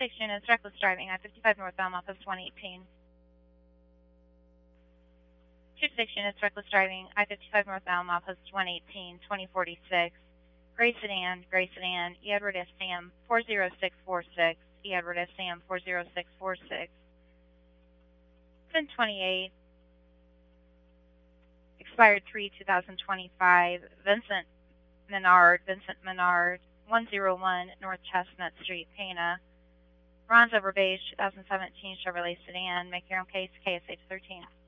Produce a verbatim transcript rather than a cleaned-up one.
six units, reckless driving, I fifty-five northbound, Office one eighteen. two six units, reckless driving, I fifty-five northbound, Office one eighteen, twenty forty-six. Gray sedan, gray sedan, E. Edward S. Sam, four zero six four six, E. Edward S. Sam, four zero six four six. ten twenty-eight, expired three two thousand twenty-five, Vincent Menard, Vincent Menard, one oh one North Chestnut Street, Pana. Bronze over beige, two thousand seventeen Chevrolet sedan. Make your own case, K S H thirteen.